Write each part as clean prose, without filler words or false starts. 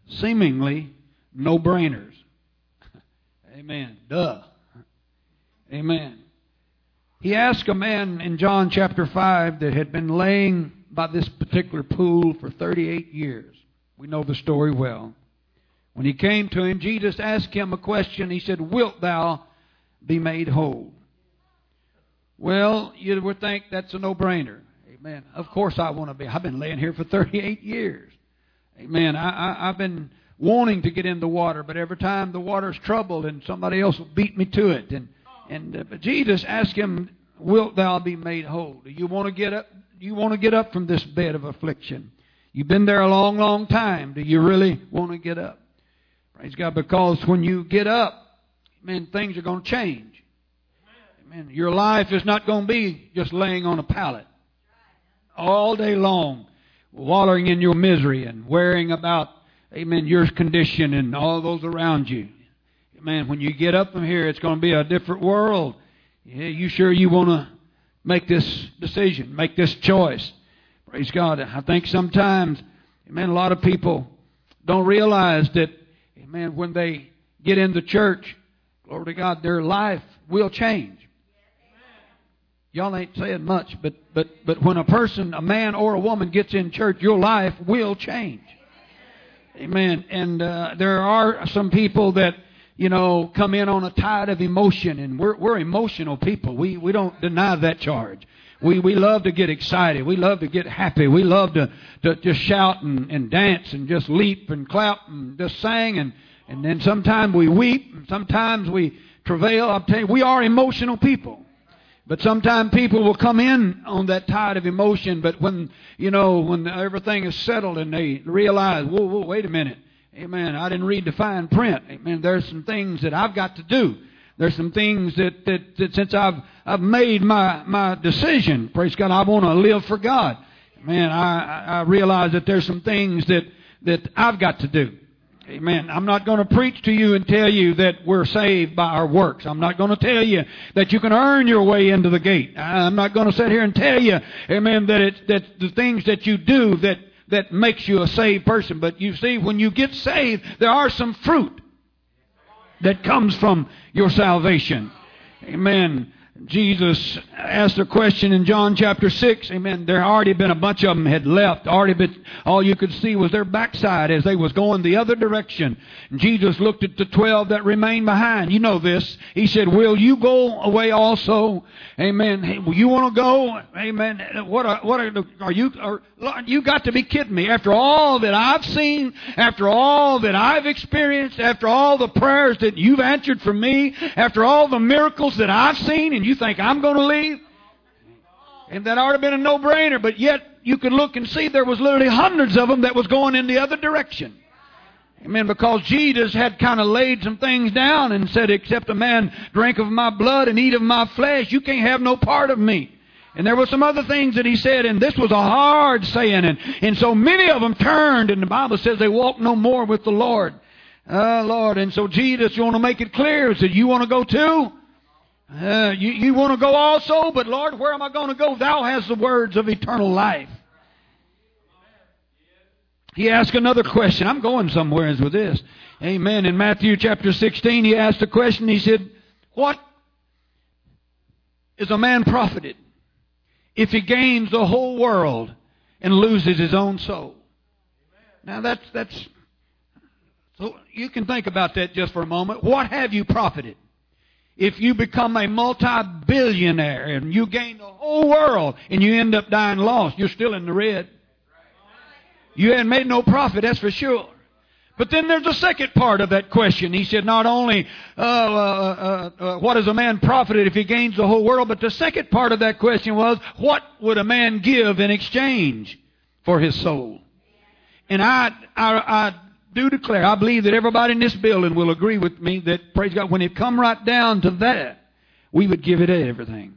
seemingly no-brainers. Amen. Duh. Amen. He asked a man in John chapter 5 that had been laying by this particular pool for 38 years. We know the story well. When he came to him, Jesus asked him a question. He said, "Wilt thou be made whole?" Well, you would think that's a no-brainer. Amen. Of course I want to be. I've been laying here for 38 years. Amen. I've been wanting to get in the water, but every time the water's troubled and somebody else will beat me to it. But Jesus asked him, "Wilt thou be made whole?" Do you want to get up? Do you want to get up from this bed of affliction? You've been there a long, long time. Do you really want to get up? Praise God, because when you get up, man, things are going to change. Amen. Your life is not going to be just laying on a pallet all day long, wallowing in your misery and worrying about, amen, your condition and all those around you. Man, when you get up from here, it's going to be a different world. Yeah, you want to make this decision, make this choice? Praise God. I think sometimes, amen, a lot of people don't realize that, amen, when they get in the church, glory to God, their life will change. Y'all ain't saying much, but when a person, a man or a woman gets in church, your life will change. Amen. And there are some people that, come in on a tide of emotion, and we're emotional people. We don't deny that charge. We love to get excited. We love to get happy. We love to just shout and dance and just leap and clap and just sing. And then sometimes we weep and sometimes we travail. I'll tell you, we are emotional people. But sometimes people will come in on that tide of emotion, but when everything is settled and they realize, whoa, wait a minute. Amen. I didn't read the fine print. Amen. There's some things that I've got to do. There's some things that since I've made my decision, praise God, I want to live for God. Man, I realize that there's some things that I've got to do. Amen. I'm not going to preach to you and tell you that we're saved by our works. I'm not going to tell you that you can earn your way into the gate. I'm not going to sit here and tell you, amen, that the things that you do that makes you a saved person. But you see, when you get saved, there are some fruit that comes from your salvation. Amen. Jesus asked a question in John chapter 6. Amen. There already been a bunch of them had left. All you could see was their backside as they was going the other direction. And Jesus looked at the 12 that remained behind. You know this. He said, "Will you go away also?" Amen. Hey, you want to go? Amen. You got to be kidding me. After all that I've seen, after all that I've experienced, after all the prayers that you've answered for me, after all the miracles that I've seen, and you think I'm going to leave? And that ought to have been a no-brainer, but yet you could look and see there was literally hundreds of them that was going in the other direction. Amen. Because Jesus had kind of laid some things down and said, "Except a man drink of my blood and eat of my flesh, you can't have no part of me." And there were some other things that he said, and this was a hard saying. And so many of them turned, and the Bible says they walked no more with the Lord. Lord. And so Jesus, you want to make it clear, said, "You want to go too? You want to go also? But Lord, where am I going to go? Thou hast the words of eternal life." He asked another question. I'm going somewhere with this. Amen. In Matthew chapter 16, he asked a question. He said, "What is a man profited if he gains the whole world and loses his own soul?" Now that's so you can think about that just for a moment. What have you profited? If you become a multi-billionaire and you gain the whole world and you end up dying lost, you're still in the red. You hadn't made no profit, that's for sure. But then there's a second part of that question. He said not only what is a man profited if he gains the whole world, but the second part of that question was, what would a man give in exchange for his soul? And I do declare, I believe that everybody in this building will agree with me that, praise God, when it come right down to that, we would give it everything.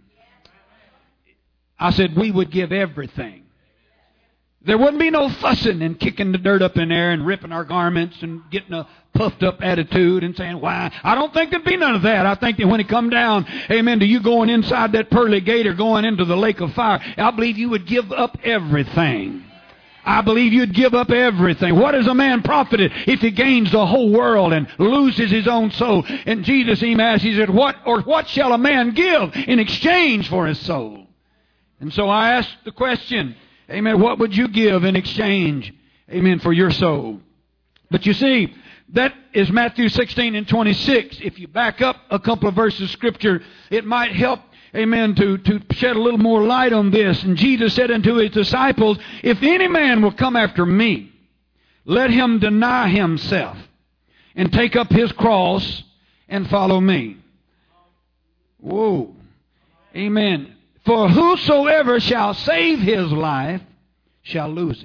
I said we would give everything. There wouldn't be no fussing and kicking the dirt up in there and ripping our garments and getting a puffed up attitude and saying, "Why?" I don't think there'd be none of that. I think that when it come down, amen, to you going inside that pearly gate or going into the lake of fire, I believe you would give up everything. I believe you'd give up everything. What is a man profited if he gains the whole world and loses his own soul? And Jesus, he asked, he said, what shall a man give in exchange for his soul? And so I asked the question, amen, what would you give in exchange, amen, for your soul? But you see, that is Matthew 16 and 26. If you back up a couple of verses of Scripture, it might help, amen, to shed a little more light on this. And Jesus said unto his disciples, if any man will come after me, let him deny himself and take up his cross and follow me. Whoa. Amen. For whosoever shall save his life shall lose it.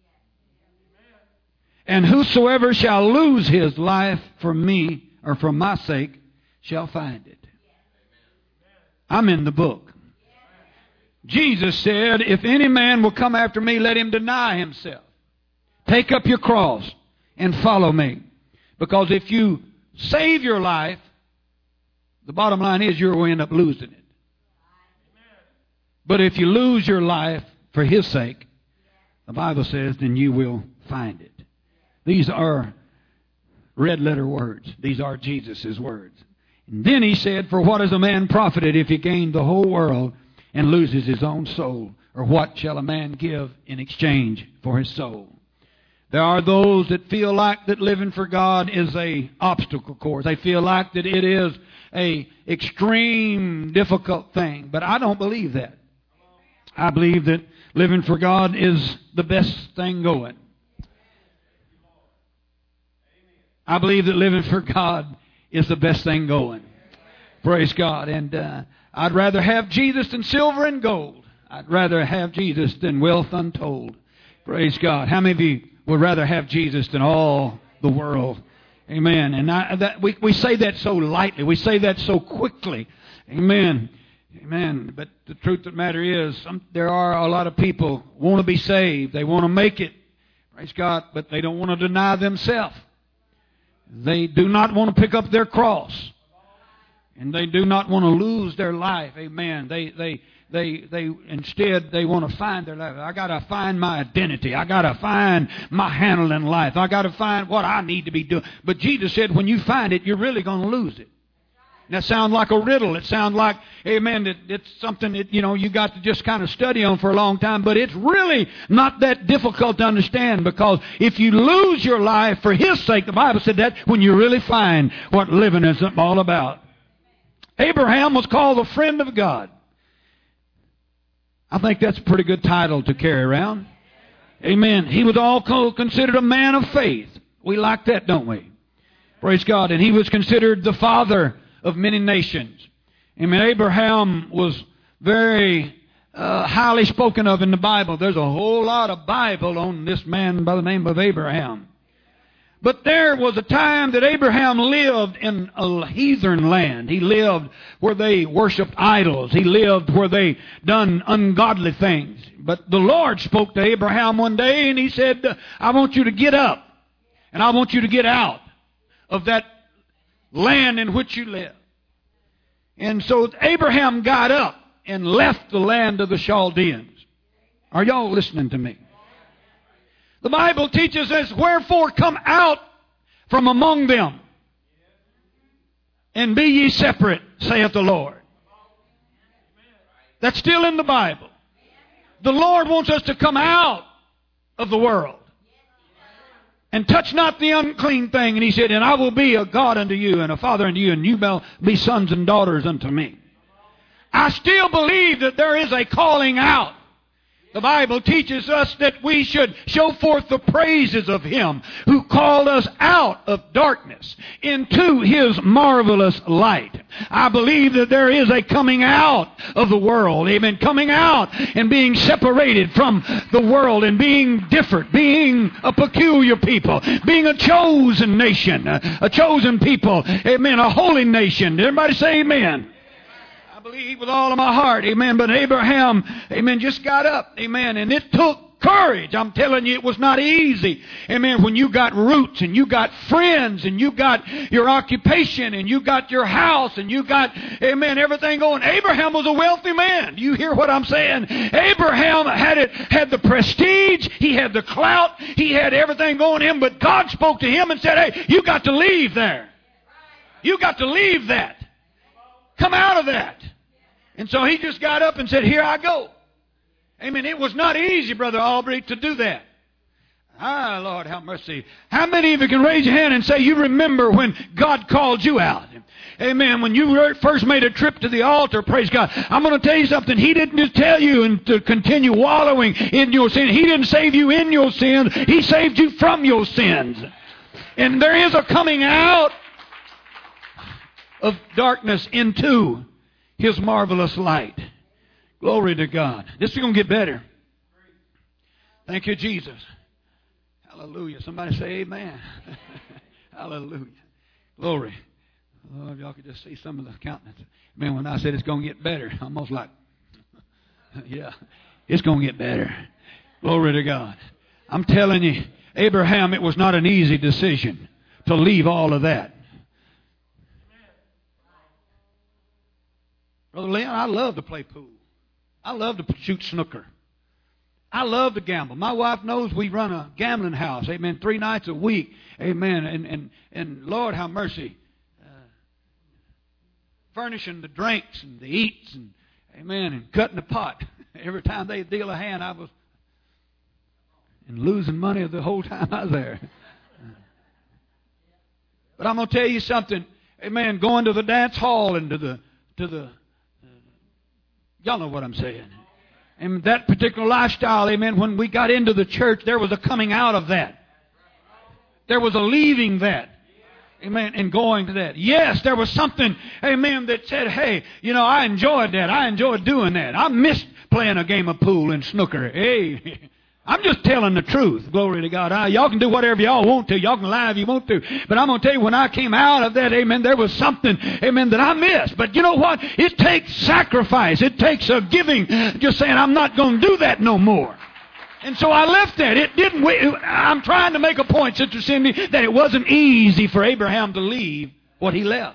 And whosoever shall lose his life for me, or for my sake, shall find it. I'm in the book. Jesus said, if any man will come after me, let him deny himself. Take up your cross and follow me. Because if you save your life, the bottom line is you're going to end up losing it. But if you lose your life for his sake, the Bible says, then you will find it. These are red letter words. These are Jesus' words. And then he said, for what is a man profited if he gain the whole world and loses his own soul? Or what shall a man give in exchange for his soul? There are those that feel like that living for God is a obstacle course. They feel like that it is a extreme difficult thing. But I don't believe that. I believe that living for God is the best thing going. I believe that living for God is the best thing going. Praise God. And I'd rather have Jesus than silver and gold. I'd rather have Jesus than wealth untold. Praise God. How many of you would rather have Jesus than all the world? Amen. And we say that so lightly. We say that so quickly. Amen. Amen. But the truth of the matter is, there are a lot of people who want to be saved. They want to make it. Praise God. But they don't want to deny themselves. They do not want to pick up their cross. And they do not want to lose their life. Amen. They instead they want to find their life. I got to find my identity. I got to find my handle in life. I got to find what I need to be doing. But Jesus said when you find it, you're really going to lose it. And that sounds like a riddle. It sounds like, amen, it's something that, you got to just kind of study on for a long time. But it's really not that difficult to understand, because if you lose your life for His sake, the Bible said that, when you really find what living is all about. Abraham was called the friend of God. I think that's a pretty good title to carry around. Amen. He was also considered a man of faith. We like that, don't we? Praise God. And he was considered the father of many nations. Amen. Abraham was very highly spoken of in the Bible. There's a whole lot of Bible on this man by the name of Abraham. But there was a time that Abraham lived in a heathen land. He lived where they worshiped idols. He lived where they done ungodly things. But the Lord spoke to Abraham one day and He said, I want you to get up and I want you to get out of that land in which you live. And so Abraham got up and left the land of the Chaldeans. Are y'all listening to me? The Bible teaches us, wherefore come out from among them, and be ye separate, saith the Lord. That's still in the Bible. The Lord wants us to come out of the world. And touch not the unclean thing. And He said, and I will be a God unto you, and a father unto you, and you shall be sons and daughters unto me. I still believe that there is a calling out. The Bible teaches us that we should show forth the praises of Him who called us out of darkness into His marvelous light. I believe that there is a coming out of the world. Amen. Coming out and being separated from the world and being different, being a peculiar people, being a chosen nation, a chosen people. Amen. A holy nation. Everybody say amen. I believe with all of my heart, amen. But Abraham, amen, just got up, amen. And it took courage. I'm telling you, it was not easy. Amen. When you got roots and you got friends and you got your occupation and you got your house and you got, amen, everything going. Abraham was a wealthy man. Do you hear what I'm saying? Abraham had the prestige. He had the clout. He had everything going in. But God spoke to him and said, hey, you got to leave there. You got to leave that. Come out of that. And so he just got up and said, here I go. Amen. It was not easy, Brother Aubrey, to do that. Ah, Lord, have mercy. How many of you can raise your hand and say you remember when God called you out? Amen. When you first made a trip to the altar, praise God. I'm going to tell you something. He didn't just tell you to continue wallowing in your sin. He didn't save you in your sins. He saved you from your sins. And there is a coming out of darkness into His marvelous light. Glory to God. This is going to get better. Thank you, Jesus. Hallelujah. Somebody say amen. Hallelujah. Glory. Lord, y'all could just see some of the countenance. Man, when I said it's going to get better, almost like, yeah, it's going to get better. Glory to God. I'm telling you, Abraham, it was not an easy decision to leave all of that. Brother Leon, I love to play pool. I love to shoot snooker. I love to gamble. My wife knows we run a gambling house. Amen. 3 nights a week. Amen. And Lord, have mercy. Furnishing the drinks and the eats and amen, and cutting the pot. Every time they deal a hand, I was losing money the whole time I was there. But I'm going to tell you something. Amen. Going to the dance hall and to the y'all know what I'm saying. And that particular lifestyle, amen, when we got into the church, there was a coming out of that. There was a leaving that. Amen, and going to that. Yes, there was something, amen, that said, hey, you know, I enjoyed that. I enjoyed doing that. I missed playing a game of pool and snooker. Hey, I'm just telling the truth. Glory to God. Y'all can do whatever y'all want to. Y'all can lie if you want to. But I'm going to tell you, when I came out of that, amen, there was something, amen, that I missed. But you know what? It takes sacrifice. It takes a giving. Just saying, I'm not going to do that no more. And so I left that. It didn't. I'm trying to make a point, Sister Cindy, that it wasn't easy for Abraham to leave what he left.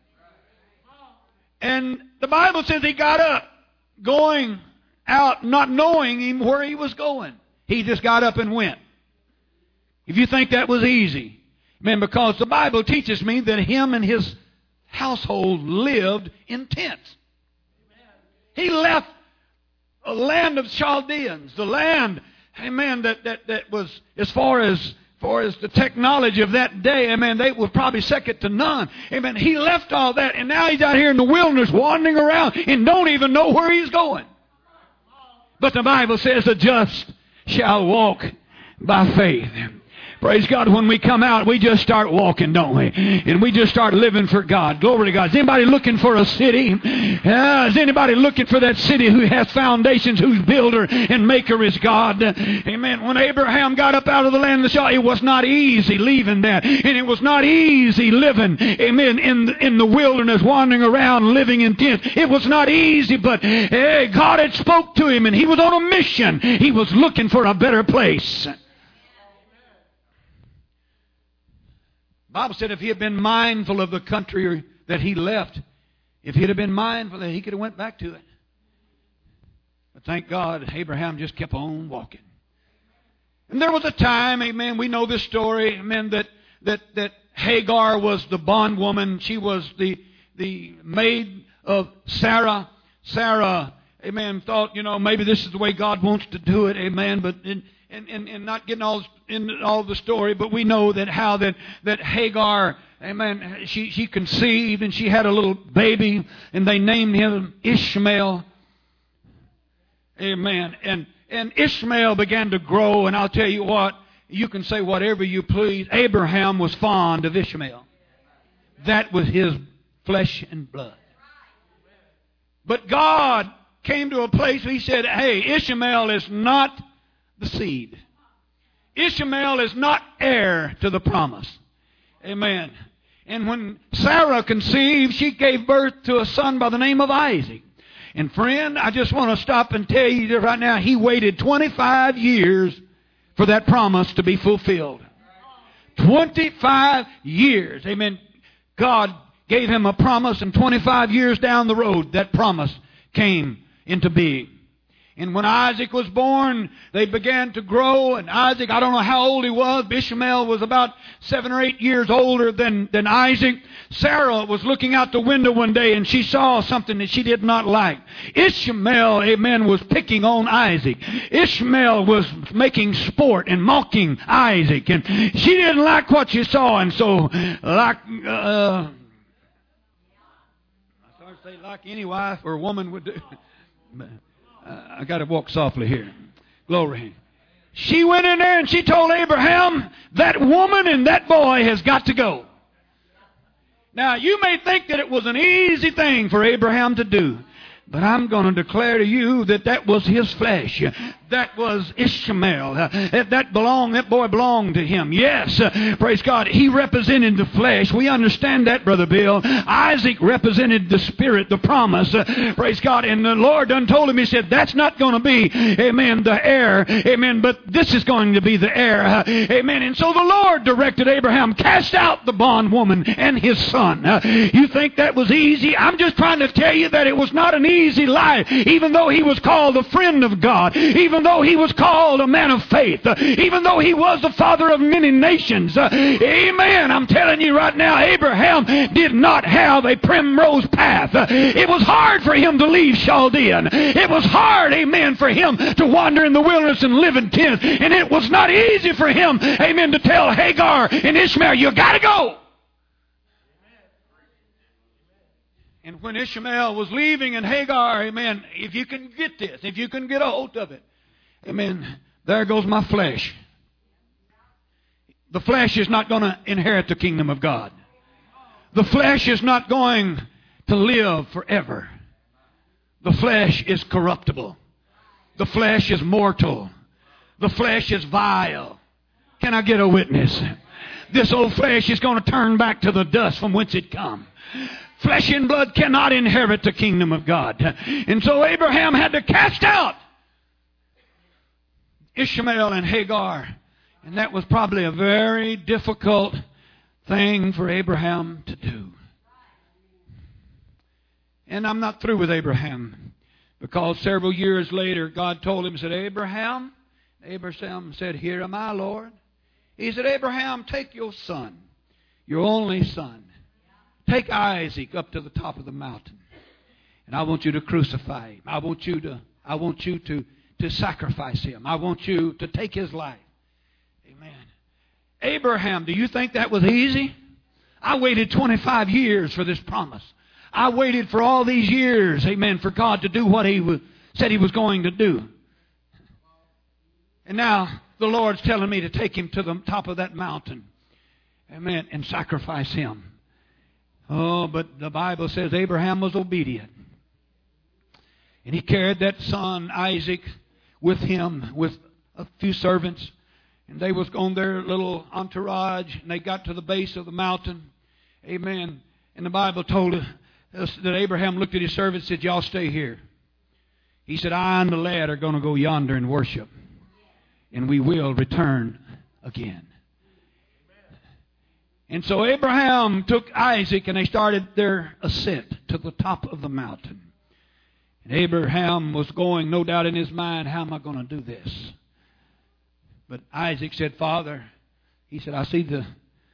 And the Bible says he got up, going out, not knowing him where he was going. He just got up and went. If you think that was easy, man, because the Bible teaches me that him and his household lived in tents. He left a land of Chaldeans, the land, amen, that was as far as the technology of that day, amen, they were probably second to none. Amen. He left all that, and now he's out here in the wilderness wandering around and don't even know where he's going. But the Bible says the just shall walk by faith. Praise God. When we come out, we just start walking, don't we? And we just start living for God. Glory to God. Is anybody looking for a city? Is anybody looking for that city who has foundations, whose builder and maker is God? Amen. When Abraham got up out of the land of the Shiloh, it was not easy leaving that. And it was not easy living, amen, in the wilderness, wandering around, living in tents. It was not easy, but hey, God had spoke to him, and he was on a mission. He was looking for a better place. The Bible said if he had been mindful of the country that he left, if he'd have been mindful, that he could have went back to it. But thank God, Abraham just kept on walking. And there was a time, amen, we know this story, amen, that Hagar was the bondwoman. She was the maid of Sarah. Sarah, amen, thought, you know, maybe this is the way God wants to do it, amen, but and not getting all the story, but we know that how that Hagar, amen, she conceived and she had a little baby and they named him Ishmael. Amen. And Ishmael began to grow, and I'll tell you what, you can say whatever you please. Abraham was fond of Ishmael. That was his flesh and blood. But God came to a place where he said, hey, Ishmael is not the seed. Ishmael is not heir to the promise. Amen. And when Sarah conceived, she gave birth to a son by the name of Isaac. And friend, I just want to stop and tell you that right now, he waited 25 years for that promise to be fulfilled. 25 years. Amen. God gave him a promise, and 25 years down the road, that promise came into being. And when Isaac was born, they began to grow. And Isaac, I don't know how old he was. Ishmael was about 7 or 8 years older than Isaac. Sarah was looking out the window one day and she saw something that she did not like. Ishmael, amen, was picking on Isaac. Ishmael was making sport and mocking Isaac. And she didn't like what she saw. And so, like any wife or woman would do. I got to walk softly here. Glory. She went in there and she told Abraham, that woman and that boy has got to go. Now, you may think that it was an easy thing for Abraham to do. But I'm going to declare to you that that was his flesh. That was Ishmael. That boy belonged to him. Yes, praise God. He represented the flesh. We understand that, Brother Bill. Isaac represented the spirit, the promise. Praise God. And the Lord done told him, he said, that's not going to be, amen, the heir. Amen. But this is going to be the heir. Amen. And so the Lord directed Abraham, cast out the bondwoman and his son. You think that was easy? I'm just trying to tell you that it was not an easy life, even though he was called a friend of God, even though he was called a man of faith, even though he was the father of many nations. Amen. I'm telling you right now, Abraham did not have a primrose path. It was hard for him to leave Chaldean. It was hard, amen, for him to wander in the wilderness and live in tents. And it was not easy for him, amen, to tell Hagar and Ishmael, you got to go. And when Ishmael was leaving and Hagar, amen, if you can get this, if you can get a hold of it, amen, there goes my flesh. The flesh is not going to inherit the kingdom of God. The flesh is not going to live forever. The flesh is corruptible. The flesh is mortal. The flesh is vile. Can I get a witness? This old flesh is going to turn back to the dust from whence it come. Flesh and blood cannot inherit the kingdom of God. And so Abraham had to cast out Ishmael and Hagar. And that was probably a very difficult thing for Abraham to do. And I'm not through with Abraham, because several years later God told him, said, Abraham said, here am I, Lord. He said, Abraham, take your son, your only son. Take Isaac up to the top of the mountain. And I want you to crucify him. I want you to sacrifice him. I want you to take his life. Amen. Abraham, do you think that was easy? I waited 25 years for this promise. I waited for all these years, amen, for God to do what he said he was going to do. And now the Lord's telling me to take him to the top of that mountain. Amen. And sacrifice him. Oh, but the Bible says Abraham was obedient. And he carried that son, Isaac, with him, with a few servants. And they was on their little entourage, and they got to the base of the mountain. Amen. And the Bible told us that Abraham looked at his servants and said, y'all stay here. He said, I and the lad are going to go yonder and worship. And we will return again. And so Abraham took Isaac and they started their ascent to the top of the mountain. And Abraham was going, no doubt in his mind, how am I going to do this? But Isaac said, Father, he said, I see the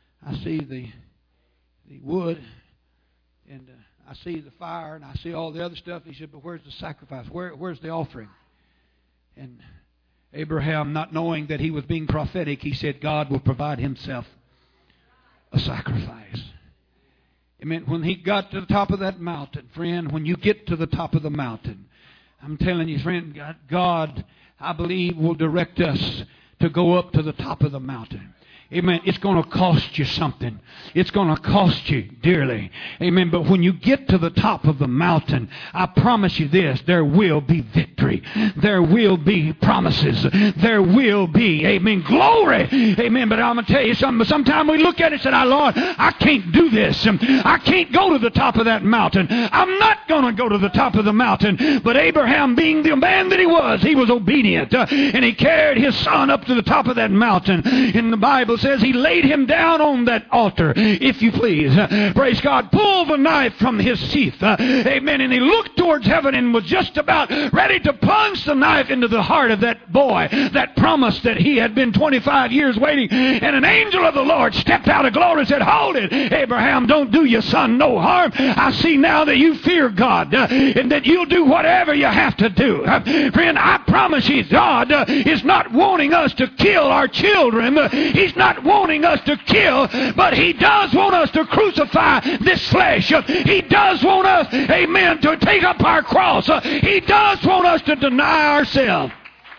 wood, and I see the fire, and I see all the other stuff. He said, but where's the sacrifice? Where's the offering? And Abraham, not knowing that he was being prophetic, he said, God will provide himself a sacrifice. Amen. When he got to the top of that mountain, friend, when you get to the top of the mountain, I'm telling you, friend, God, I believe, will direct us to go up to the top of the mountain. Amen. It's going to cost you something. It's going to cost you dearly. Amen. But when you get to the top of the mountain, I promise you this, there will be victory. There will be promises. There will be, amen, glory. Amen. But I'm going to tell you something. Sometimes we look at it and say, Lord, I can't do this. I can't go to the top of that mountain. I'm not going to go to the top of the mountain. But Abraham, being the man that he was obedient. And he carried his son up to the top of that mountain. And the Bible says he laid him down on that altar, if you please. Praise God. Pulled the knife from his teeth. Amen. And he looked towards heaven and was just about ready to plunge the knife into the heart of that boy, that promise that he had been 25 years waiting. And an angel of the Lord stepped out of glory and said, hold it, Abraham, don't do your son no harm. I see now that you fear God and that you'll do whatever you have to do. Friend, I promise you, God is not wanting us to kill our children. He's not wanting us to kill, but He does want us to crucify this flesh. He does want us, amen, to take up our cross. He does want us to deny ourselves.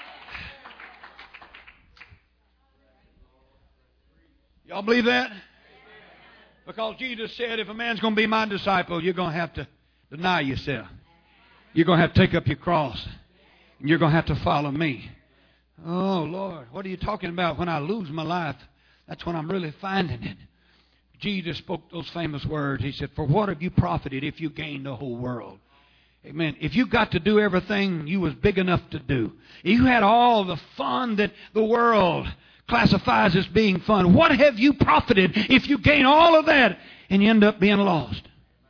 Y'all believe that? Because Jesus said, if a man's going to be my disciple, you're going to have to deny yourself. You're going to have to take up your cross. And you're going to have to follow me. Oh, Lord, what are you talking about? When I lose my life, that's when I'm really finding it. Jesus spoke those famous words. He said, for what have you profited if you gain the whole world? Amen. If you got to do everything you was big enough to do, if you had all the fun that the world classifies as being fun, what have you profited if you gain all of that and you end up being lost?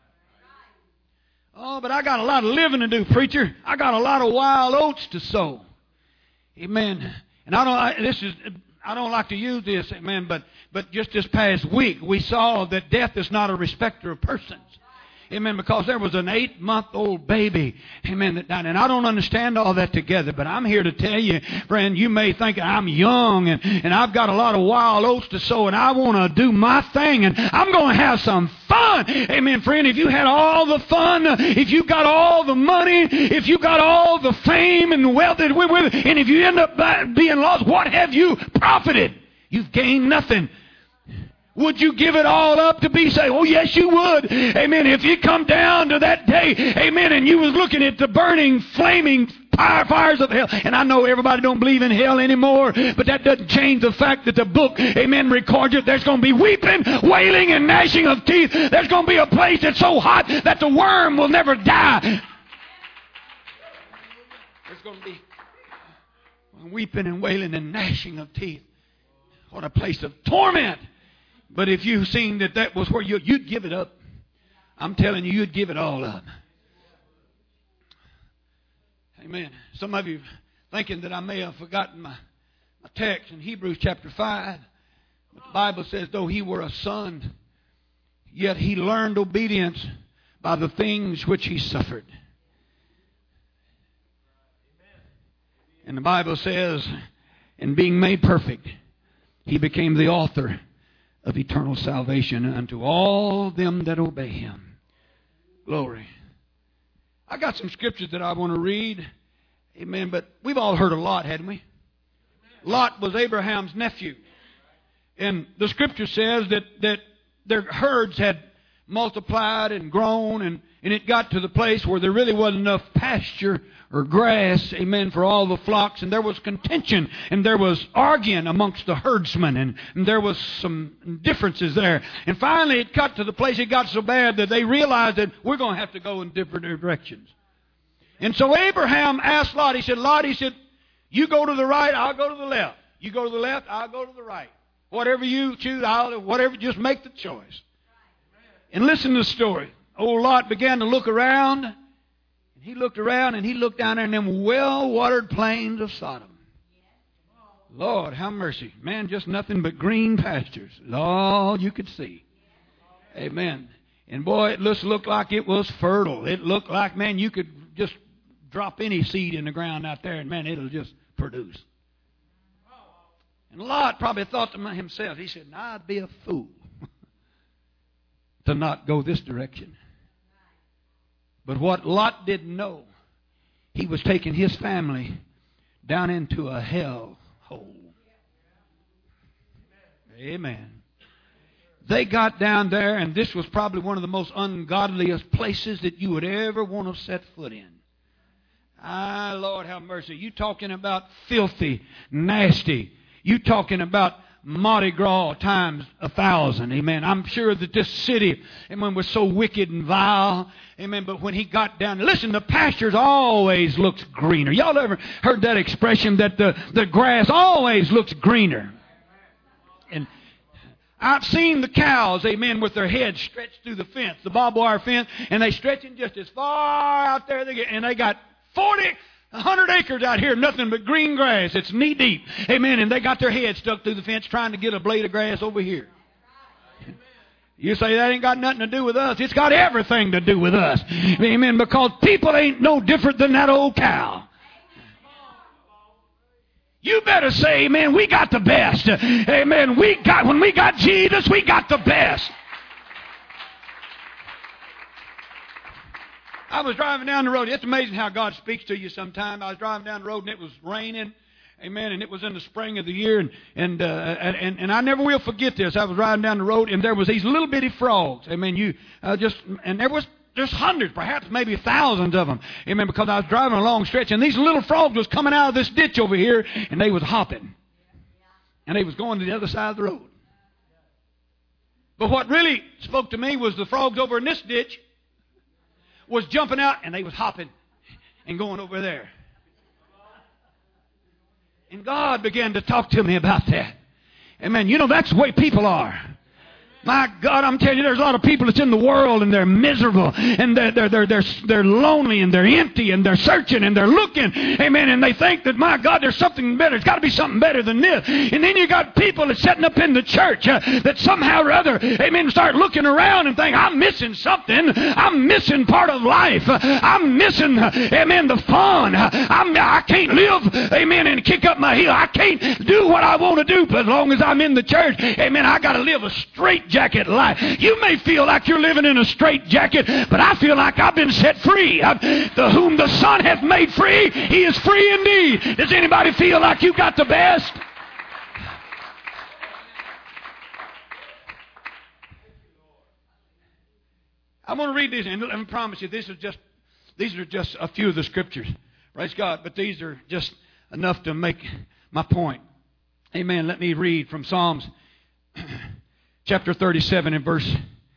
Oh, but I got a lot of living to do, preacher. I got a lot of wild oats to sow. Amen. And I don't like to use this, amen, but just this past week we saw that death is not a respecter of persons. Amen. Because there was an 8-month-old baby, amen, that died. And I don't understand all that together, but I'm here to tell you, friend, you may think I'm young and I've got a lot of wild oats to sow and I want to do my thing and I'm going to have some fun. Amen, friend. If you had all the fun, if you got all the money, if you got all the fame and wealth that we're with, and if you end up being lost, what have you profited? You've gained nothing. Would you give it all up to be saved? Oh, yes, you would. Amen. If you come down to that day, amen, and you was looking at the burning, flaming fires of hell. And I know everybody don't believe in hell anymore, but that doesn't change the fact that the book, amen, records it. There's going to be weeping, wailing, and gnashing of teeth. There's going to be a place that's so hot that the worm will never die. There's going to be weeping and wailing and gnashing of teeth. What a place of torment. But if you've seen that was where you'd give it up, I'm telling you, you'd give it all up. Amen. Some of you thinking that I may have forgotten my text in Hebrews chapter 5. But the Bible says, though he were a son, yet he learned obedience by the things which he suffered. And the Bible says, in being made perfect, he became the author of eternal salvation unto all them that obey him. Glory. I got some scriptures that I want to read. Amen. But we've all heard of Lot, hadn't we? Lot was Abraham's nephew. And the scripture says that their herds had multiplied and grown, and it got to the place where there really wasn't enough pasture or grass, amen, for all the flocks. And there was contention and there was arguing amongst the herdsmen, and there was some differences there. And finally it got to the place, it got so bad that they realized that we're going to have to go in different directions. And so Abraham asked Lot, he said, you go to the right, I'll go to the left. You go to the left, I'll go to the right. Whatever you choose, just make the choice. And listen to the story. Old Lot began to look around. He looked around and he looked down there in them well-watered plains of Sodom. Lord, have mercy. Man, just nothing but green pastures. All you could see. Amen. And boy, it looked like it was fertile. It looked like, man, you could just drop any seed in the ground out there and, man, it'll just produce. And Lot probably thought to himself, he said, I'd be a fool to not go this direction. But what Lot didn't know, he was taking his family down into a hell hole. Amen. They got down there, and this was probably one of the most ungodliest places that you would ever want to set foot in. Ah, Lord have mercy. You talking about filthy, nasty. You talking about Mardi Gras times 1,000. Amen. I'm sure that this city, amen, was so wicked and vile. Amen. But when he got down, listen, the pastures always looks greener. Y'all ever heard that expression that the grass always looks greener? And I've seen the cows, amen, with their heads stretched through the fence, the barbed wire fence, and they stretching just as far out there they get, and they got 100 acres out here, nothing but green grass. It's knee deep. Amen. And they got their head stuck through the fence trying to get a blade of grass over here. You say that ain't got nothing to do with us. It's got everything to do with us. Amen. Because people ain't no different than that old cow. You better say, amen, we got the best. Amen. When we got Jesus, we got the best. I was driving down the road. It's amazing how God speaks to you sometimes. I was driving down the road and it was raining. Amen. And it was in the spring of the year. And I never will forget this. I was riding down the road and there was these little bitty frogs. Amen. And there was just hundreds, perhaps maybe thousands of them. Amen. Because I was driving a long stretch and these little frogs was coming out of this ditch over here and they was hopping. And they was going to the other side of the road. But what really spoke to me was the frogs over in this ditch was jumping out and they was hopping and going over there. And God began to talk to me about that. Amen. You know, that's the way people are. My God, I'm telling you, there's a lot of people that's in the world and they're miserable and they're lonely and they're empty and they're searching and they're looking. Amen. And they think that, my God, there's something better. It's got to be something better than this. And then you got people that's sitting up in the church that somehow or other, amen, start looking around and think, I'm missing something. I'm missing part of life. I'm missing, amen, the fun. I can't live, amen, and kick up my heel. I can't do what I want to do, but as long as I'm in the church, amen, I got to live a straight jacket life. You may feel like you're living in a straight jacket, but I feel like I've been set free. To whom the Son hath made free, he is free indeed. Does anybody feel like you got the best? I'm going to read these, and let me promise you, these are just a few of the scriptures. Praise God. But these are just enough to make my point. Amen. Let me read from Psalms chapter 37 and verse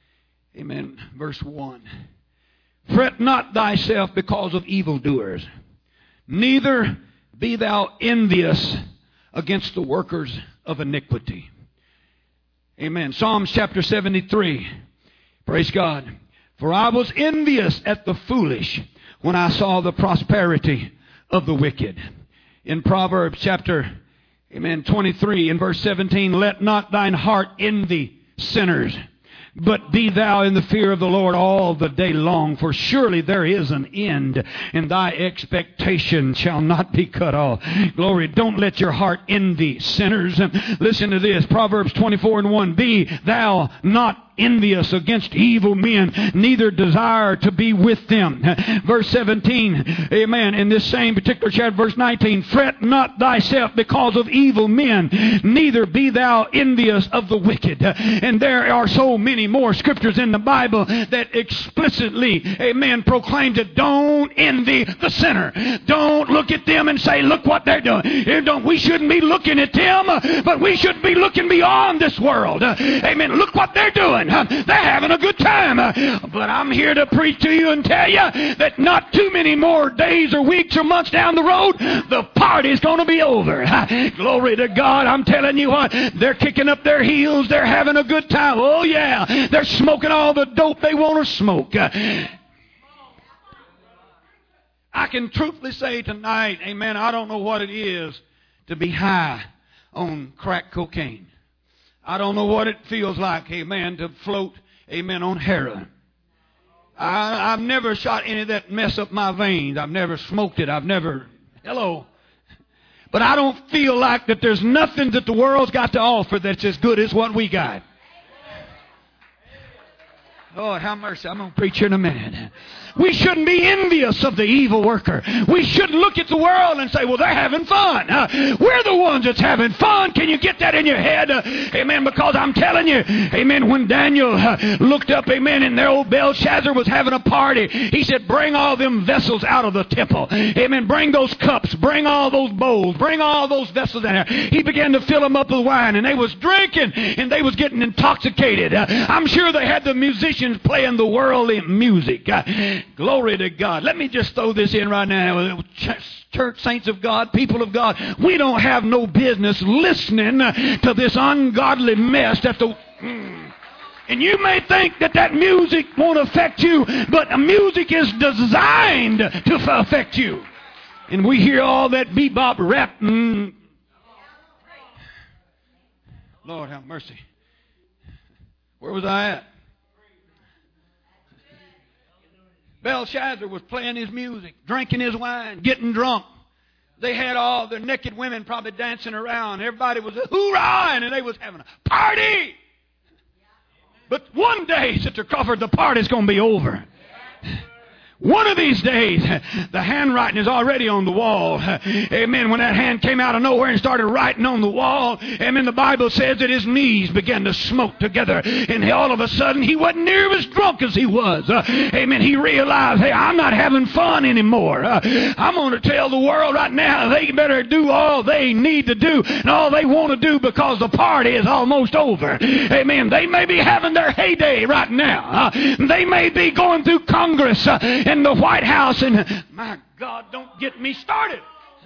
1. Fret not thyself because of evildoers, neither be thou envious against the workers of iniquity. Amen. Psalms chapter 73. Praise God. For I was envious at the foolish when I saw the prosperity of the wicked. In Proverbs chapter 23 and verse 17, let not thine heart envy sinners, but be thou in the fear of the Lord all the day long. For surely there is an end, and thy expectation shall not be cut off. Glory, don't let your heart envy sinners. Listen to this, Proverbs 24 and 1. Be thou not envious against evil men, neither desire to be with them. Verse 17, amen, in this same particular chapter, verse 19, fret not thyself because of evil men, neither be thou envious of the wicked. And there are so many more scriptures in the Bible that explicitly, amen, proclaims that don't envy the sinner. Don't look at them and say, look what they're doing. We shouldn't be looking at them, but we should be looking beyond this world. Amen. Look what they're doing. They're having a good time. But I'm here to preach to you and tell you that not too many more days or weeks or months down the road, the party's going to be over. Glory to God. I'm telling you what, they're kicking up their heels. They're having a good time. Oh, yeah. They're smoking all the dope they want to smoke. I can truthfully say tonight, amen, I don't know what it is to be high on crack cocaine. I don't know what it feels like, amen, to float, amen, on heroin. I've never shot any of that mess up my veins. I've never smoked it. Hello. But I don't feel like that there's nothing that the world's got to offer that's as good as what we got. Lord, have mercy. I'm going to preach here in a minute. We shouldn't be envious of the evil worker. We shouldn't look at the world and say, well, they're having fun. We're the ones that's having fun. Can you get that in your head? Amen. Because I'm telling you, amen, when Daniel looked up, amen, and their old Belshazzar was having a party, he said, bring all them vessels out of the temple. Amen. Bring those cups. Bring all those bowls. Bring all those vessels in there. He began to fill them up with wine, and they was drinking, and they was getting intoxicated. I'm sure they had the musicians playing the worldly music. Glory to God. Let me just throw this in right now. Church saints of God, people of God, we don't have no business listening to this ungodly mess that the... And you may think that music won't affect you, but music is designed to affect you. And we hear all that bebop rap. Lord have mercy. Where was I at? Belshazzar was playing his music, drinking his wine, getting drunk. They had all the naked women probably dancing around. Everybody was hoorah, and they was having a party. But one day, Sister Crawford, the party's going to be over. One of these days, the handwriting is already on the wall. Amen. When that hand came out of nowhere and started writing on the wall, amen, the Bible says that his knees began to smoke together. And all of a sudden, he wasn't near as drunk as he was. Amen. He realized, hey, I'm not having fun anymore. I'm going to tell the world right now, they better do all they need to do and all they want to do because the party is almost over. Amen. They may be having their heyday right now. They may be going through Congress in the White House, and my God, don't get me started.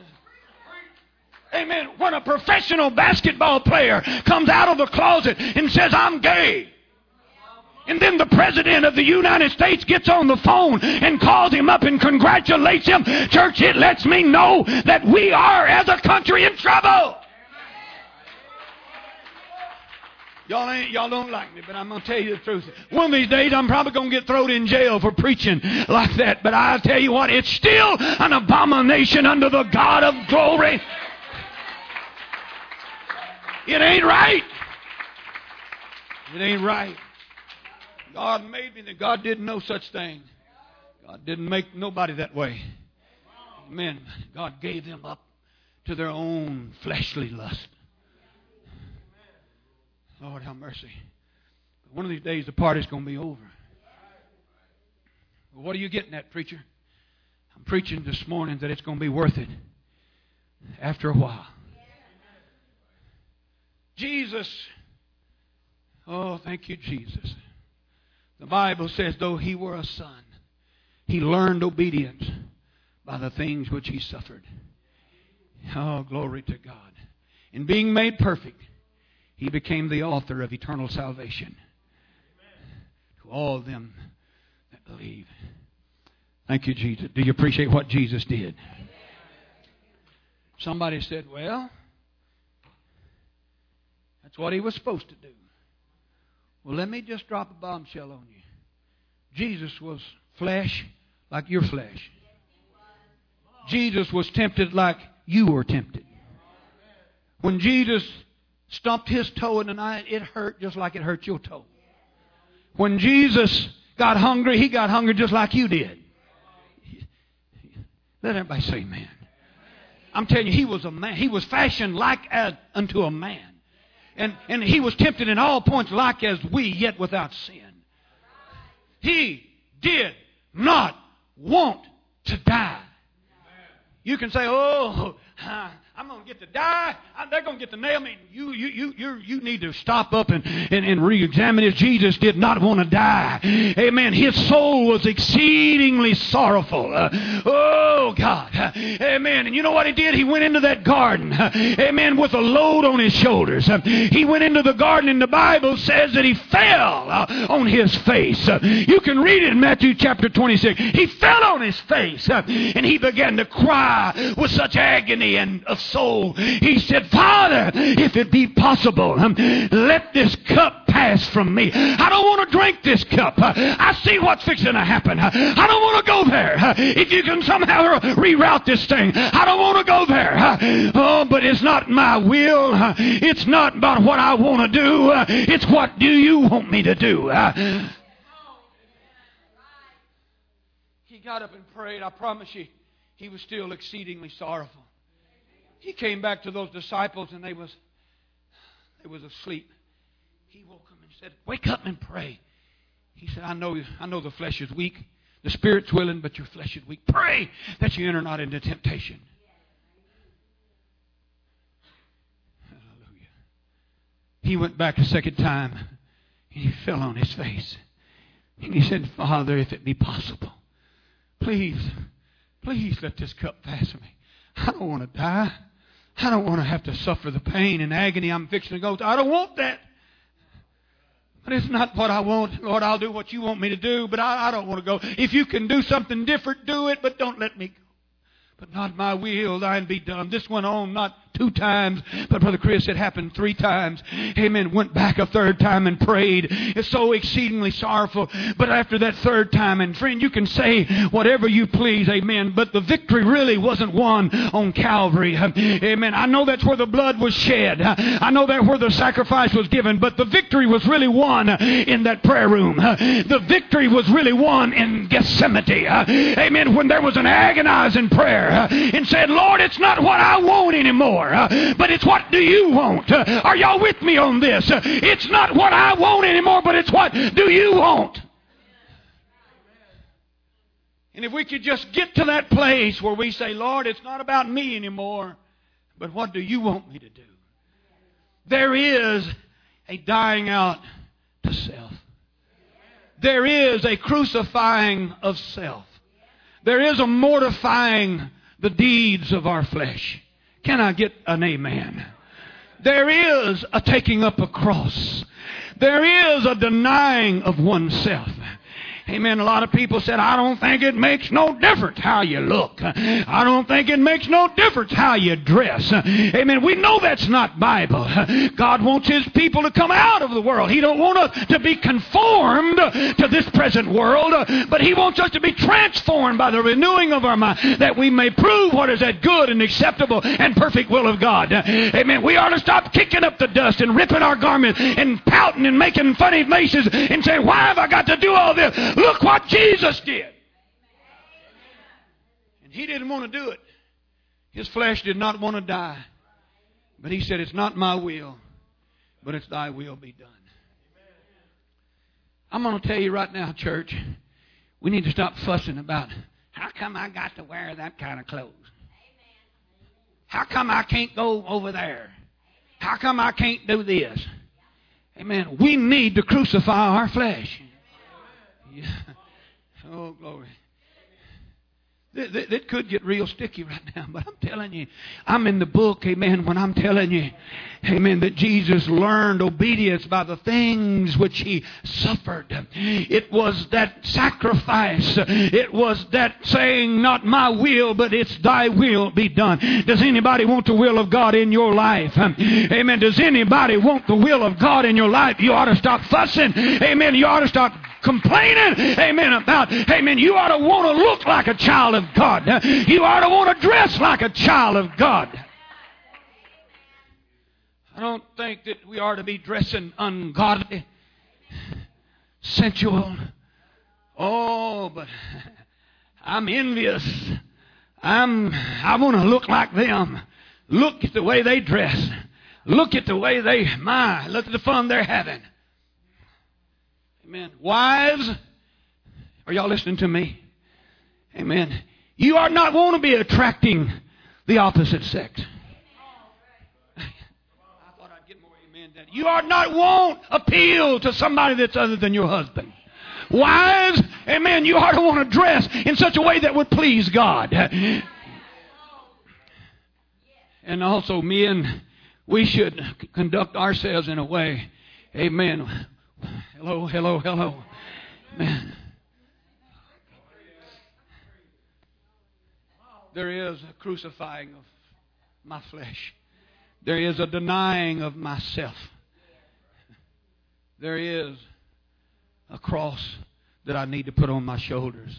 Amen. When a professional basketball player comes out of the closet and says, I'm gay, and then the President of the United States gets on the phone and calls him up and congratulates him, church, it lets me know that we are, as a country, in trouble. Y'all don't like me, but I'm going to tell you the truth. One of these days, I'm probably going to get thrown in jail for preaching like that. But I'll tell you what, it's still an abomination unto the God of glory. It ain't right. It ain't right. God made me that God didn't know such thing. God didn't make nobody that way. Amen. God gave them up to their own fleshly lust. Lord have mercy. One of these days the party's going to be over. Well, what are you getting at, preacher? I'm preaching this morning that it's going to be worth it after a while. Jesus. Oh, thank you, Jesus. The Bible says, though he were a son, he learned obedience by the things which he suffered. Oh, glory to God. In being made perfect, he became the author of eternal salvation to all them that believe. Thank you, Jesus. Do you appreciate what Jesus did? Somebody said, well, that's what he was supposed to do. Well, let me just drop a bombshell on you. Jesus was flesh like your flesh. Jesus was tempted like you were tempted. When Jesus stumped his toe in the night, it hurt just like it hurt your toe. When Jesus got hungry, he got hungry just like you did. Let everybody say amen. I'm telling you, he was a man. He was fashioned like as unto a man. And he was tempted in all points like as we, yet without sin. He did not want to die. You can say, oh, I'm going to get to die. They're going to get to nail me. You need to stop up and re-examine it. Jesus did not want to die. Amen. His soul was exceedingly sorrowful. Oh, God. Amen. And you know what he did? He went into that garden. Amen. With a load on his shoulders. He went into the garden, and the Bible says that he fell on his face. You can read it in Matthew chapter 26. He fell on his face, and he began to cry with such agony and of soul. He said, Father, if it be possible, let this cup pass from me. I don't want to drink this cup. I see what's fixing to happen. I don't want to go there. If you can somehow reroute this thing, I don't want to go there. Oh, but it's not my will. It's not about what I want to do. It's what do you want me to do? he got up and prayed, I promise you, he was still exceedingly sorrowful. He came back to those disciples and they was asleep. He woke them and said, wake up and pray. He said, I know the flesh is weak. The Spirit's willing, but your flesh is weak. Pray that you enter not into temptation. Hallelujah. He went back a second time and he fell on his face. And he said, Father, if it be possible, please let this cup pass me. I don't want to die. I don't want to have to suffer the pain and agony I'm fixing to go through. I don't want that. But it's not what I want. Lord, I'll do what you want me to do, but I don't want to go. If you can do something different, do it, but don't let me go. But not my will, thine be done. This went on not 2 times, but Brother Chris, it happened 3 times. Amen. Went back a 3rd time and prayed. It's so exceedingly sorrowful. But after that 3rd time, and friend, you can say whatever you please, amen, but the victory really wasn't won on Calvary. Amen. I know that's where the blood was shed. I know that's where the sacrifice was given, but the victory was really won in that prayer room. The victory was really won in Gethsemane. Amen. When there was an agonizing prayer and said, Lord, it's not what I want anymore, but it's what do you want? Are y'all with me on this? It's not what I want anymore, but it's what do you want? And if we could just get to that place where we say, Lord, it's not about me anymore, but what do you want me to do? There is a dying out to self. There is a crucifying of self. There is a mortifying the deeds of our flesh. Can I get an amen? There is a taking up a cross. There is a denying of oneself. Amen. A lot of people said, I don't think it makes no difference how you look. I don't think it makes no difference how you dress. Amen. We know that's not Bible. God wants His people to come out of the world. He don't want us to be conformed to this present world, but He wants us to be transformed by the renewing of our mind, that we may prove what is that good and acceptable and perfect will of God. Amen. We ought to stop kicking up the dust and ripping our garments and pouting and making funny faces and saying, why have I got to do all this? Look what Jesus did. And He didn't want to do it. His flesh did not want to die. But He said, it's not my will, but it's thy will be done. I'm going to tell you right now, church, we need to stop fussing about, how come I got to wear that kind of clothes? How come I can't go over there? How come I can't do this? Amen. We need to crucify our flesh. Yeah. Oh, glory. That could get real sticky right now, but I'm telling you, I'm in the book, amen, when I'm telling you, amen, that Jesus learned obedience by the things which He suffered. It was that sacrifice. It was that saying, not my will, but it's thy will be done. Does anybody want the will of God in your life? Amen. Does anybody want the will of God in your life? You ought to stop fussing. Amen. You ought to stop complaining, amen, about, amen, you ought to want to look like a child of God. You ought to want to dress like a child of God. I don't think that we are to be dressing ungodly, sensual. Oh, but I'm envious. I want to look like them. Look at the way they dress. Look at the way look at the fun they're having. Amen. Wives, are y'all listening to me? Amen. You are not want to be attracting the opposite sex. I thought I'd get more amen. You are not want appeal to somebody that's other than your husband. Wives, amen, you ought to want to dress in such a way that would please God. And also, men, we should conduct ourselves in a way, amen. Hello, hello, hello. Man. There is a crucifying of my flesh. There is a denying of myself. There is a cross that I need to put on my shoulders.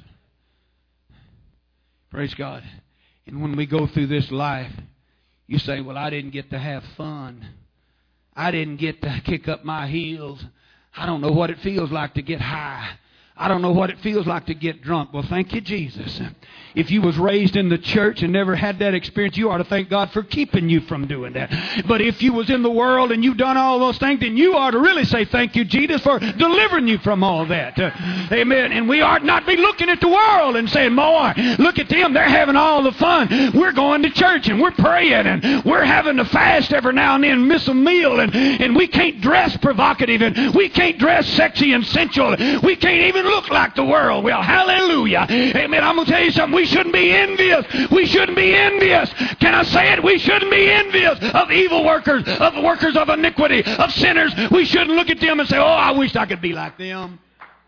Praise God. And when we go through this life, you say, well, I didn't get to have fun. I didn't get to kick up my heels. I don't know what it feels like to get high. I don't know what it feels like to get drunk. Well, thank you, Jesus. If you was raised in the church and never had that experience, you ought to thank God for keeping you from doing that. But if you was in the world and you've done all those things, then you ought to really say thank you, Jesus, for delivering you from all that. Amen. And we ought not be looking at the world and saying, boy, look at them. They're having all the fun. We're going to church and we're praying and we're having to fast every now and then, miss a meal, and we can't dress provocative and we can't dress sexy and sensual. We can't even look like the world. Well, hallelujah. Amen. I'm going to tell you something. We shouldn't be envious. We shouldn't be envious. Can I say it? We shouldn't be envious of evil workers, of workers of iniquity, of sinners. We shouldn't look at them and say, oh, I wish I could be like them.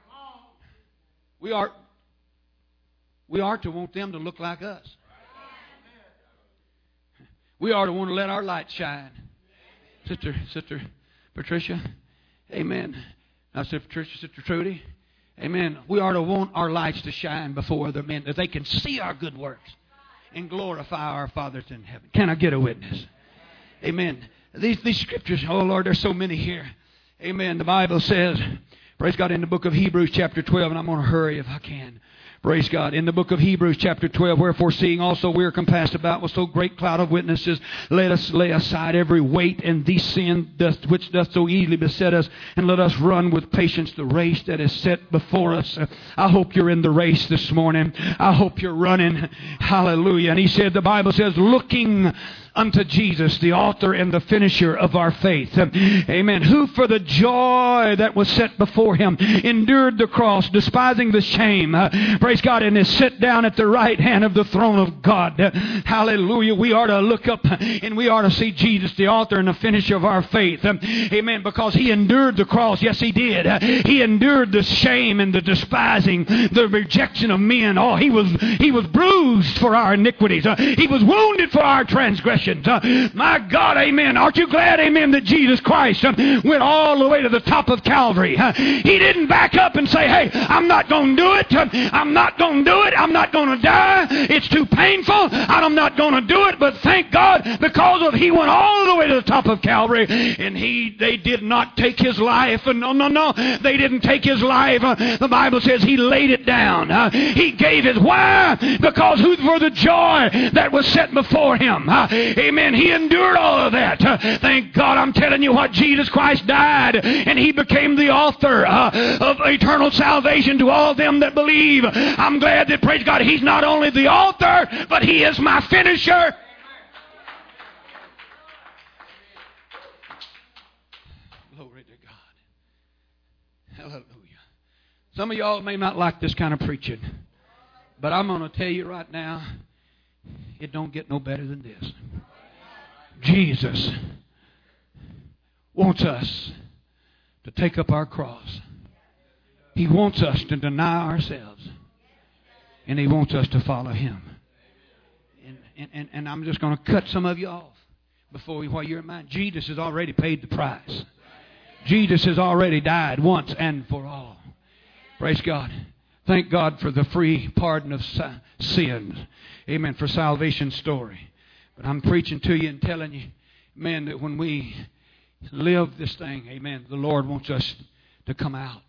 We are to want them to look like us. We are to want to let our light shine. Sister Patricia. Amen. Now, Sister Patricia, Sister Trudy. Amen. We are to want our lights to shine before other men, that they can see our good works and glorify our Father in heaven. Can I get a witness? Amen. These scriptures, oh Lord, there's so many here. Amen. The Bible says, praise God, in the book of Hebrews chapter 12, and I'm going to hurry if I can. Praise God. In the book of Hebrews chapter 12, wherefore seeing also we are compassed about with so great cloud of witnesses, let us lay aside every weight and the sin which doth so easily beset us, and let us run with patience the race that is set before us. I hope you're in the race this morning. I hope you're running. Hallelujah. And he said, the Bible says, looking unto Jesus, the author and the finisher of our faith. Amen. Who for the joy that was set before him endured the cross, despising the shame. Praise God. And is set down at the right hand of the throne of God. Hallelujah. We are to look up and we are to see Jesus, the author and the finisher of our faith. Amen. Because he endured the cross. Yes, he did. He endured the shame and the despising, the rejection of men. Oh, he was bruised for our iniquities. He was wounded for our transgressions. My God, amen. Aren't you glad, amen, that Jesus Christ went all the way to the top of Calvary? He didn't back up and say, hey, I'm not going to do it. I'm not going to do it. I'm not going to die. It's too painful. I'm not going to do it. But thank God, because of he went all the way to the top of Calvary, and they did not take his life. No. They didn't take his life. The Bible says he laid it down. He gave it. Why? Because for the joy that was set before him. Amen. He endured all of that. Thank God. I'm telling you what, Jesus Christ died and he became the author of eternal salvation to all them that believe. I'm glad that, praise God, he's not only the author, but he is my finisher. Glory to God. Hallelujah. Some of y'all may not like this kind of preaching, but I'm going to tell you right now, it don't get no better than this. Jesus wants us to take up our cross. He wants us to deny ourselves. And he wants us to follow him. And I'm just going to cut some of you off while you're in mind. Jesus has already paid the price. Jesus has already died once and for all. Praise God. Thank God for the free pardon of sins. Amen. For salvation's story. But I'm preaching to you and telling you, man, that when we live this thing, amen, the Lord wants us to come out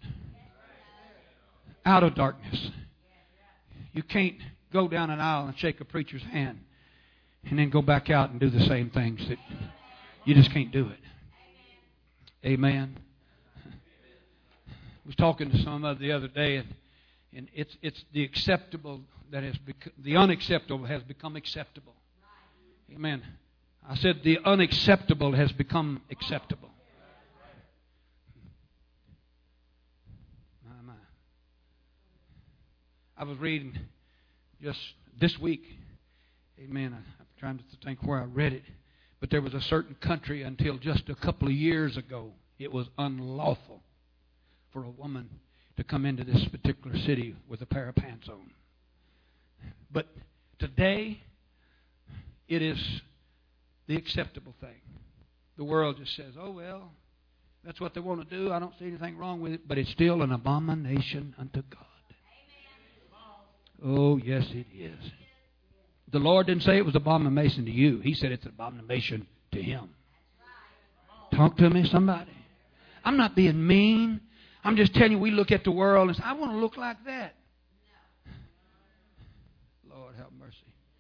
of darkness. You can't go down an aisle and shake a preacher's hand and then go back out and do the same things. That you just can't do it. Amen. I was talking to someone the other day, and it's the acceptable that has become, the unacceptable has become acceptable. Amen. I said the unacceptable has become acceptable. My. I was reading just this week. Amen. I'm trying to think where I read it. But there was a certain country until just a couple of years ago, it was unlawful for a woman to come into this particular city with a pair of pants on. But today, it is the acceptable thing. The world just says, oh, well, that's what they want to do. I don't see anything wrong with it. But it's still an abomination unto God. Oh, yes, it is. The Lord didn't say it was abomination to you. He said it's an abomination to him. Talk to me, somebody. I'm not being mean. I'm just telling you, we look at the world and say, I want to look like that. Lord, have mercy.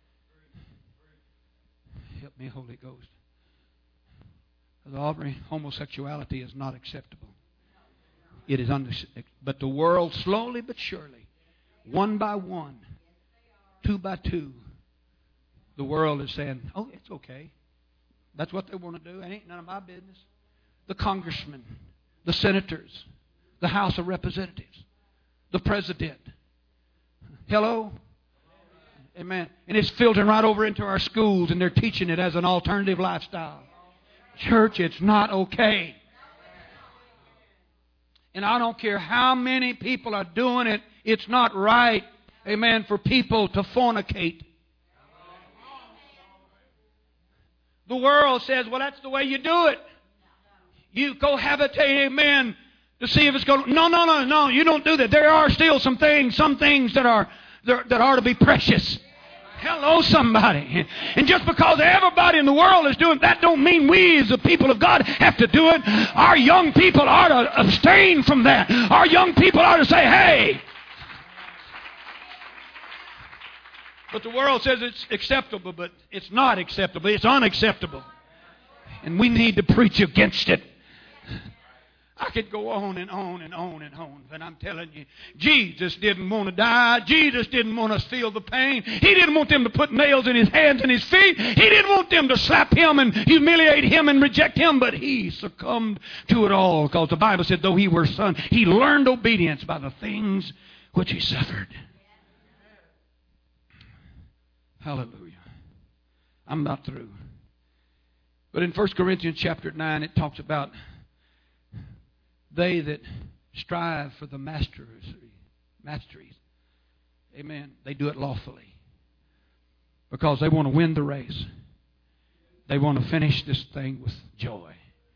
Help me, Holy Ghost. Aubrey, homosexuality is not acceptable. It is but the world, slowly but surely, one by one, two by two, the world is saying, oh, it's okay. That's what they want to do. It ain't none of my business. The congressmen, the senators, the House of Representatives, the president. Hello? Amen. And it's filtering right over into our schools, and they're teaching it as an alternative lifestyle. Church, it's not okay. And I don't care how many people are doing it, it's not right, amen, for people to fornicate. The world says, well, that's the way you do it. You cohabitate, amen, to see if it's going to... No, you don't do that. There are still some things that are to be precious. Hello, somebody. And just because everybody in the world is doing that don't mean we as the people of God have to do it. Our young people are to abstain from that. Our young people are to say, hey. But the world says it's acceptable, but it's not acceptable. It's unacceptable. And we need to preach against it. I could go on and on and on and on, but I'm telling you, Jesus didn't want to die. Jesus didn't want us to feel the pain. He didn't want them to put nails in His hands and His feet. He didn't want them to slap Him and humiliate Him and reject Him, but He succumbed to it all because the Bible said, though He were Son, He learned obedience by the things which He suffered. Hallelujah. I'm about through. But in 1 Corinthians chapter 9, it talks about they that strive for the masteries, amen, they do it lawfully because they want to win the race. They want to finish this thing with joy.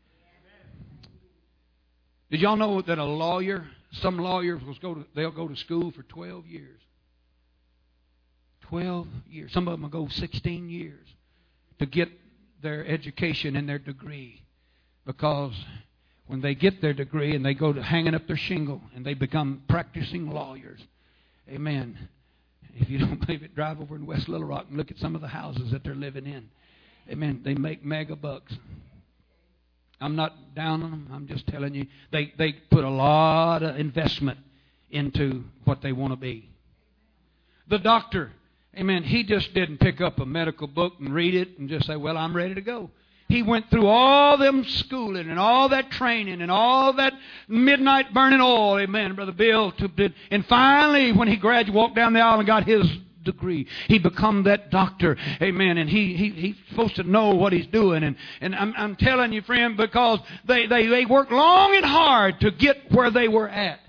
Did y'all know that some lawyers they'll go to school for 12 years? 12 years. Some of them will go 16 years to get their education and their degree, because when they get their degree and they go to hanging up their shingle and they become practicing lawyers. Amen. If you don't believe it, drive over in West Little Rock and look at some of the houses that they're living in. Amen. They make mega bucks. I'm not down on them. I'm just telling you. They put a lot of investment into what they want to be. The doctor, amen, he just didn't pick up a medical book and read it and just say, well, I'm ready to go. He went through all them schooling and all that training and all that midnight burning oil, amen, Brother Bill. And finally, when he graduated, walked down the aisle and got his degree, he become that doctor, amen. And he's supposed to know what he's doing. And I'm telling you, friend, because they worked long and hard to get where they were at.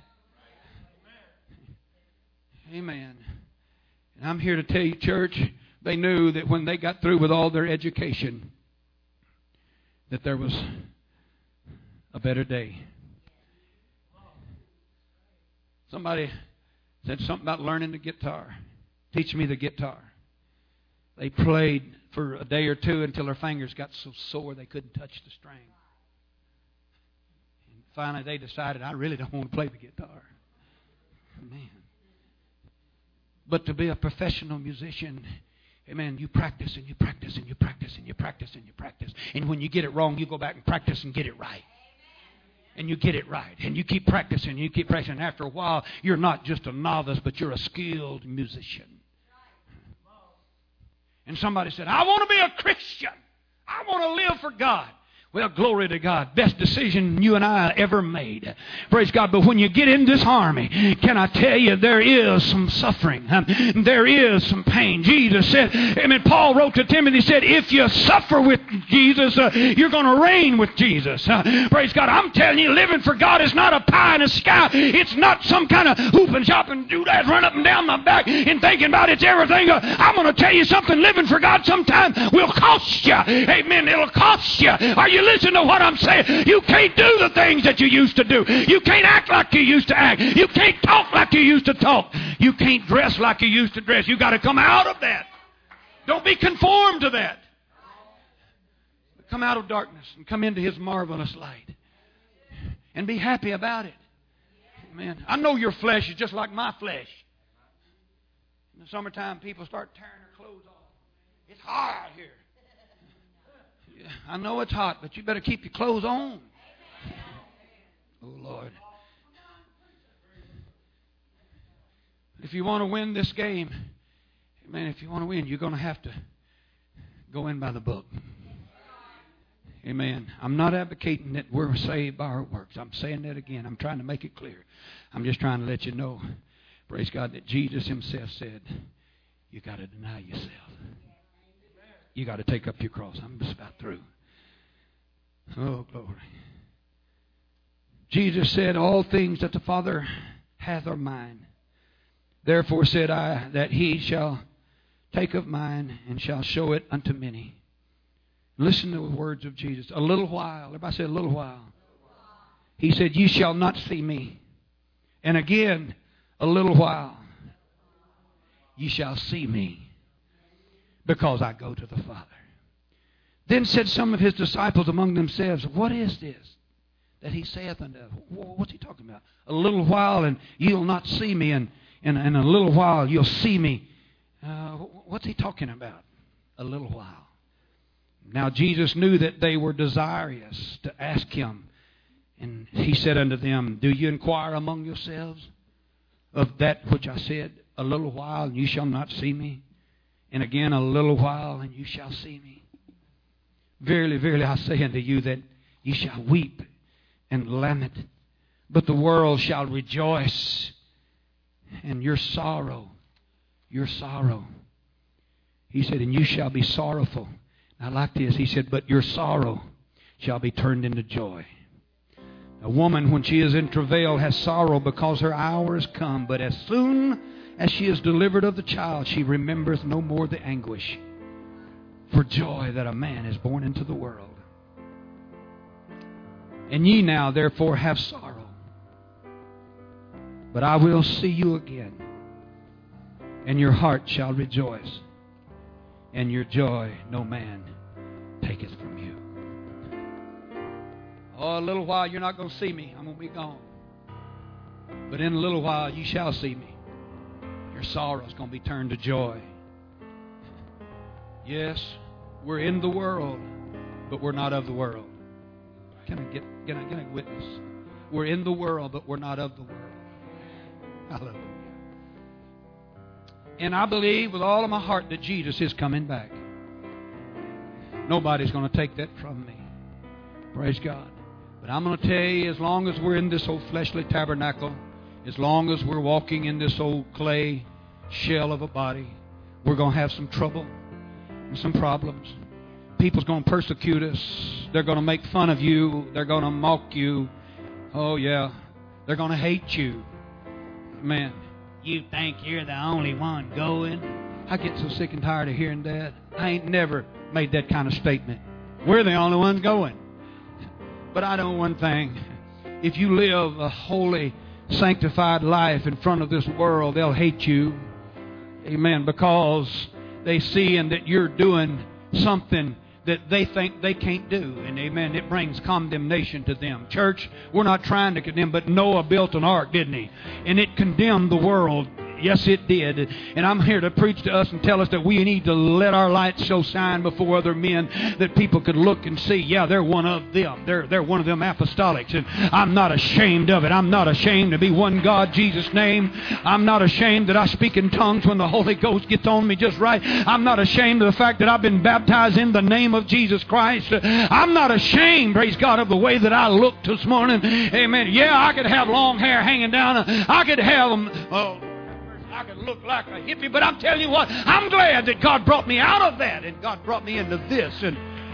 Amen. And I'm here to tell you, church, they knew that when they got through with all their education, that there was a better day. Somebody said something about learning the guitar. Teach me the guitar. They played for a day or two until their fingers got so sore they couldn't touch the string. And finally they decided, I really don't want to play the guitar. Man. But to be a professional musician, amen, you practice and you practice and you practice and you practice and you practice. And when you get it wrong, you go back and practice and get it right. And you get it right. And you keep practicing and you keep practicing. And after a while, you're not just a novice, but you're a skilled musician. And somebody said, I want to be a Christian. I want to live for God. Well, glory to God. Best decision you and I ever made. Praise God. But when you get in this army, can I tell you, there is some suffering. There is some pain. Jesus said, amen, Paul wrote to Timothy, said, if you suffer with Jesus, you're going to reign with Jesus. Praise God. I'm telling you, living for God is not a pie in the sky. It's not some kind of hoop and shop and do that, run up and down my back and thinking about it's everything. I'm going to tell you something. Living for God sometimes will cost you. Amen. It'll cost you. Are you listening to what I'm saying? You can't do the things that you used to do. You can't act like you used to act. You can't talk like you used to talk. You can't dress like you used to dress. You got to come out of that. Don't be conformed to that. Come out of darkness and come into His marvelous light. And be happy about it. Amen. I know your flesh is just like my flesh. In the summertime, people start tearing their clothes off. It's hot out here. Yeah, I know it's hot, but you better keep your clothes on. Oh, Lord. If you want to win this game, man, if you want to win, you're going to have to go in by the book. Amen. I'm not advocating that we're saved by our works. I'm saying that again. I'm trying to make it clear. I'm just trying to let you know, praise God, that Jesus himself said, you got to deny yourself. You got to take up your cross. I'm just about through. Oh, glory. Jesus said, all things that the Father hath are mine. Therefore said I, that he shall take of mine and shall show it unto many. Listen to the words of Jesus. A little while. Everybody say a little while. He said, you shall not see me. And again, a little while. You shall see me. Because I go to the Father. Then said some of his disciples among themselves, what is this that he saith unto us? What's he talking about? A little while and you'll not see me, and in a little while you'll see me. What's he talking about? A little while. Now Jesus knew that they were desirous to ask him. And he said unto them, do you inquire among yourselves of that which I said? A little while and you shall not see me. And again a little while and you shall see me. Verily, verily, I say unto you that ye shall weep and lament, but the world shall rejoice. And your sorrow. He said, and you shall be sorrowful. I like this. He said, but your sorrow shall be turned into joy. A woman, when she is in travail, has sorrow because her hour is come. But as soon as she is delivered of the child, she remembereth no more the anguish for joy that a man is born into the world. And ye now therefore have sorrow. But I will see you again, and your heart shall rejoice, and your joy no man taketh from you. Oh, a little while you're not going to see me. I'm going to be gone. But in a little while you shall see me. Your sorrow is going to be turned to joy. Yes, we're in the world, but we're not of the world. Can I get a witness? We're in the world, but we're not of the world. Hallelujah. And I believe with all of my heart that Jesus is coming back. Nobody's going to take that from me. Praise God. But I'm going to tell you, as long as we're in this old fleshly tabernacle, as long as we're walking in this old clay shell of a body, we're going to have some trouble and some problems. People's going to persecute us. They're going to make fun of you. They're going to mock you. Oh, yeah. They're going to hate you. Man, you think you're the only one going? I get so sick and tired of hearing that. I ain't never made that kind of statement. We're the only ones going. But I know one thing. If you live a holy, sanctified life in front of this world, they'll hate you. Amen. Because they see and that you're doing something that they think they can't do. And amen, it brings condemnation to them. Church, we're not trying to condemn, but Noah built an ark, didn't he? And it condemned the world. Yes, it did. And I'm here to preach to us and tell us that we need to let our light so shine before other men that people could look and see, yeah, they're one of them. They're one of them apostolics. And I'm not ashamed of it. I'm not ashamed to be one God, Jesus' name. I'm not ashamed that I speak in tongues when the Holy Ghost gets on me just right. I'm not ashamed of the fact that I've been baptized in the name of Jesus Christ. I'm not ashamed, praise God, of the way that I looked this morning. Amen. Yeah, I could have long hair hanging down. I could have them... I could look like a hippie, but I'm telling you what, I'm glad that God brought me out of that and God brought me into this. And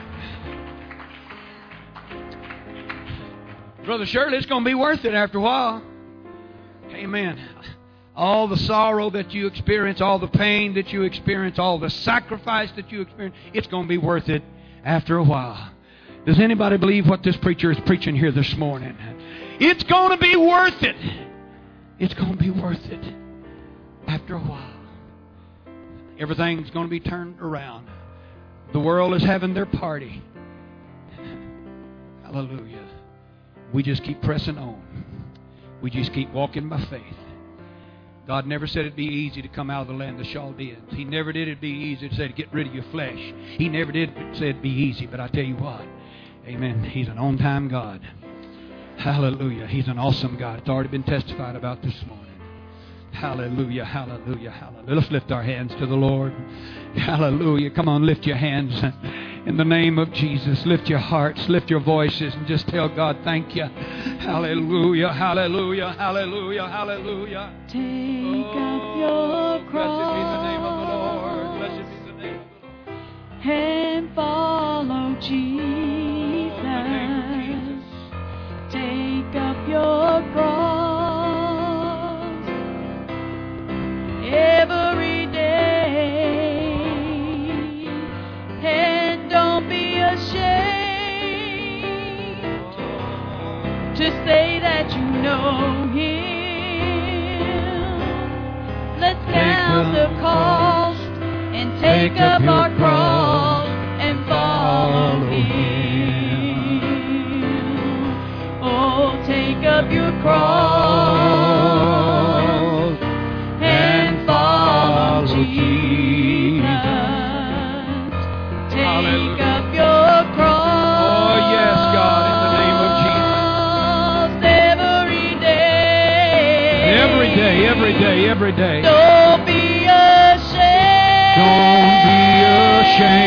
Brother Shirley, it's going to be worth it after a while. Amen. All the sorrow that you experience, all the pain that you experience, all the sacrifice that you experience, it's going to be worth it after a while. Does anybody believe what this preacher is preaching here this morning? It's going to be worth it. It's going to be worth it. After a while, everything's going to be turned around. The world is having their party. Hallelujah. We just keep pressing on. We just keep walking by faith. God never said it'd be easy to come out of the land of the Chaldeans. He never did it'd be easy to say to get rid of your flesh. He never did say it'd be easy. But I tell you what, amen, He's an on-time God. Hallelujah. He's an awesome God. It's already been testified about this morning. Hallelujah, hallelujah, hallelujah. Let's lift our hands to the Lord. Hallelujah. Come on, lift your hands in the name of Jesus. Lift your hearts, lift your voices, and just tell God, thank you. Hallelujah, hallelujah, hallelujah, hallelujah. Take up your cross. Blessed be the name of the Lord. Blessed be the name of the Lord. And follow Jesus. Oh, in the name of Jesus. Take up your cross. Every day, and don't be ashamed to say that you know Him. Let's count the cost and take up our cross and follow Him. Oh, take up your cross. Jesus, take up your cross. Oh, yes, God, in the name of Jesus. Every day. Every day, every day. Don't be ashamed. Don't be ashamed.